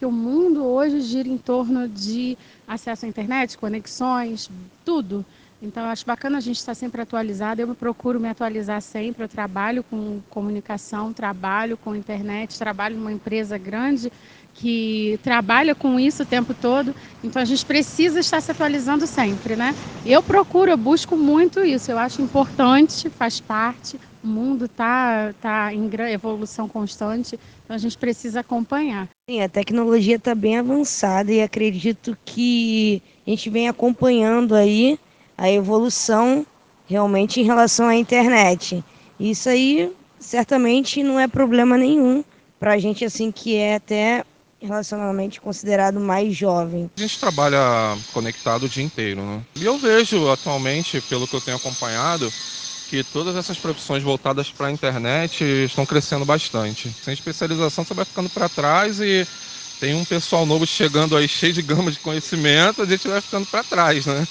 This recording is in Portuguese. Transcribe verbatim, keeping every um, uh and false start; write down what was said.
O mundo hoje gira em torno de acesso à internet, conexões, tudo. Então, eu acho bacana a gente estar sempre atualizado. Eu procuro me atualizar sempre. Eu trabalho com comunicação, trabalho com internet, trabalho numa empresa grande que trabalha com isso o tempo todo. Então, a gente precisa estar se atualizando sempre, né? Eu procuro, eu busco muito isso. Eu acho importante, faz parte. O mundo está tá em gran- evolução constante, então a gente precisa acompanhar. Sim, a tecnologia está bem avançada e acredito que a gente vem acompanhando aí a evolução realmente em relação à internet. Isso aí certamente não é problema nenhum para a gente assim que é até relacionalmente considerado mais jovem. A gente trabalha conectado o dia inteiro, né? E eu vejo atualmente, pelo que eu tenho acompanhado, que todas essas profissões voltadas para a internet estão crescendo bastante. Sem especialização você vai ficando para trás e tem um pessoal novo chegando aí cheio de gama de conhecimento, a gente vai ficando para trás, né?